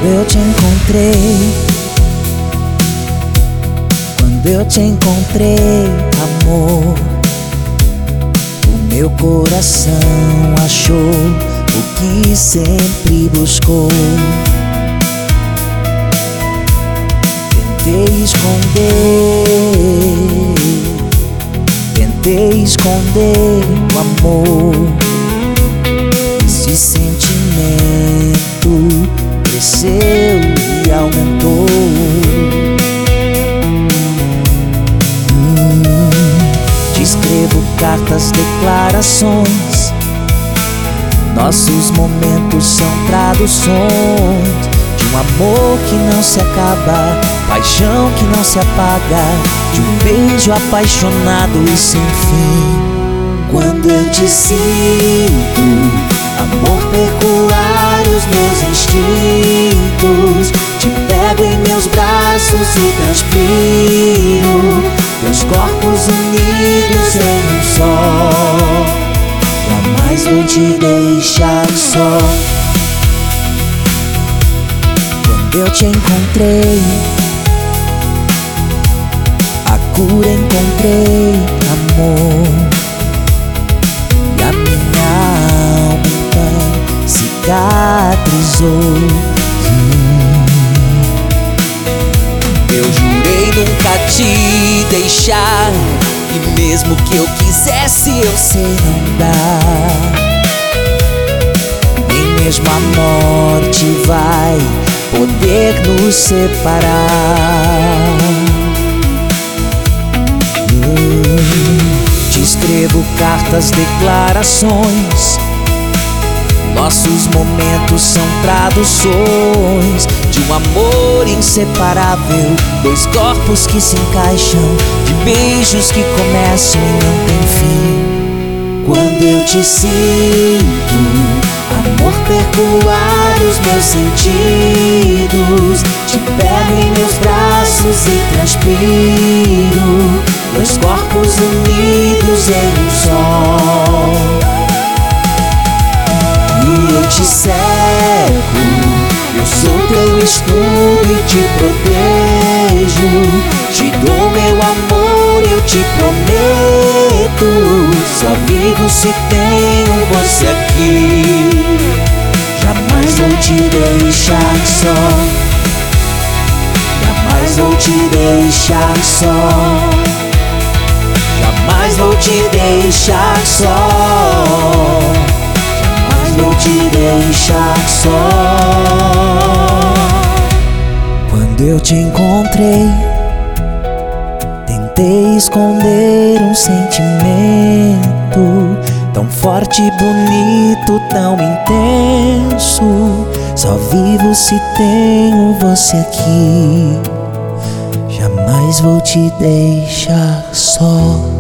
eu te encontrei, quando eu te encontrei, amor, o meu coração achou o que sempre buscou. Tentei esconder o amor. Esse sentimento cresceu e aumentou. Te escrevo cartas, declarações. Nossos momentos são traduções de um amor que não se acaba, paixão que não se apaga, de um beijo apaixonado e sem fim. Quando eu te sinto, amor, perco os meus instintos. Te pego em meus braços e transpiro, meus corpos unidos em um só. Jamais vou te deixar só. Quando eu te encontrei, a cura encontrei, amor. E a minha alma então cicatrizou. Eu jurei nunca te deixar, e mesmo que eu quisesse, eu sei não dá. Nem mesmo a morte vai poder nos separar. Te escrevo cartas, declarações. Nossos momentos são traduções de um amor inseparável, dois corpos que se encaixam, de beijos que começam e não tem fim. Quando eu te sinto, amor, perco os meus sentidos. Te pego em meus braços e transpiro, dois corpos unidos em um só. E eu te cerco, eu sou teu escudo e te protejo. Te dou meu amor, eu te prometo. Só vivo se tenho você aqui. Jamais vou te deixar só. Jamais vou te deixar só. Jamais vou te deixar só. Vou te deixar só. Quando eu te encontrei, tentei esconder um sentimento tão forte, bonito, tão intenso. Só vivo se tenho você aqui. Jamais vou te deixar só.